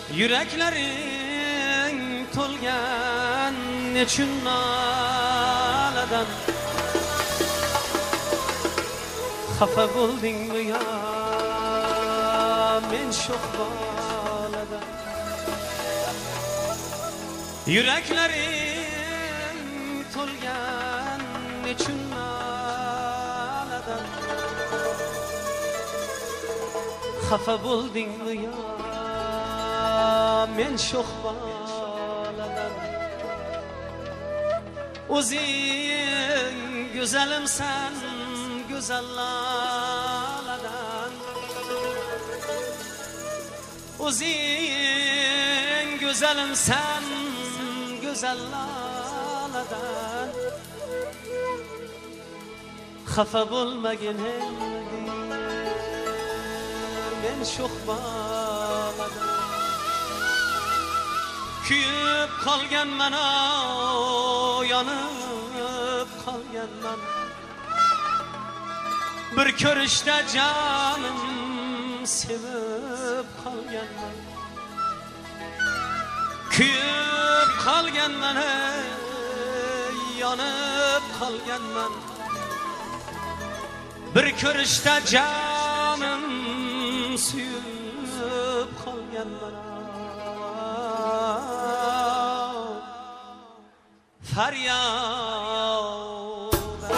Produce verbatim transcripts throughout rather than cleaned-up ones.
Yüreklaring to'lgan nechun noladan xafa bo'ldingmi yo men sho'x boladan Yüreklaring to'lgan nechun noladan xafa bo'ldingmi yo men sho'x boladan o'zing go'zalimsan go'zallardan o'zing go'zalimsan go'zallardan xafa bo'lmagin endi men sho'x boladan kuyib qolganman yonib qolganman bir ko'rishda jonim sevib qolganman kuyib qolganman yonib qolganman bir ko'rishda jonim sevib qolganman faryod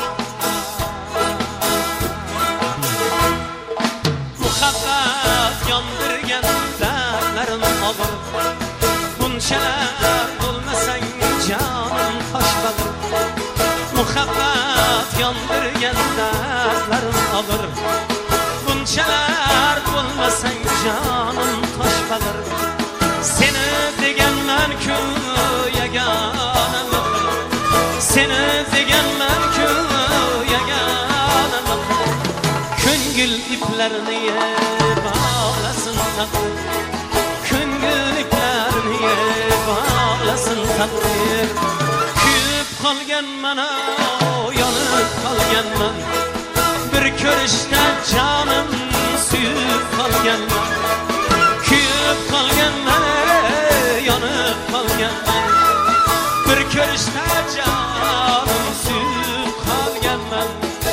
muhabbat yondirgan dardlarim og'ir bunchalar bo'lmasang jonim toshbadir muhabbat yondirgan dardlarim og'ir bunchalar bo'lmasang jonim toshbadir seni deganman-ku yagona seni deganman-ku yagona ko'ngil iplarini bog'lasin taqdir ko'ngil iplarini bog'lasin taqdir kuyib qolganman yonib qolganman bir ko'rishda jonim suyib qolganman kuyib qolganman yonib qolganman bir ko'rishda jonim suyib qolganman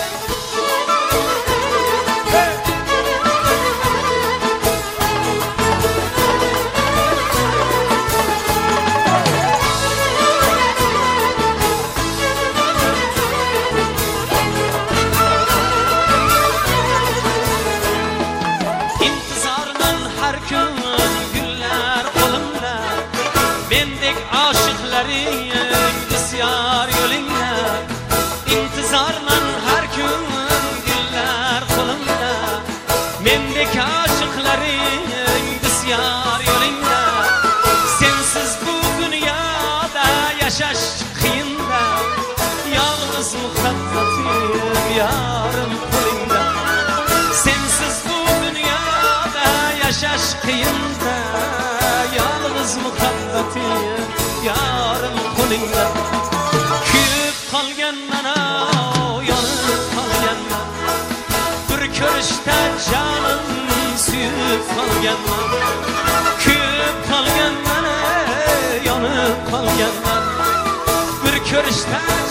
intizorman har kun gullar qo'limda mendek oshiqlaring bisyor yo'lingda intizorman har kun gullar qo'limda mendek oshiqlaring bisyor yo'lingda sensiz bu dunyoda yashash qiyinda yolg'iz muhabbatim yorim qo'lingda sensiz bu dunyoda yashash qiyinda yolg'iz muhabbatim yorim qo'lingda kuyib qolganman yonib qolganman bir ko'rishda jonim suyib qolganman kuyib qolganman yonib qolganman bir ko'rishda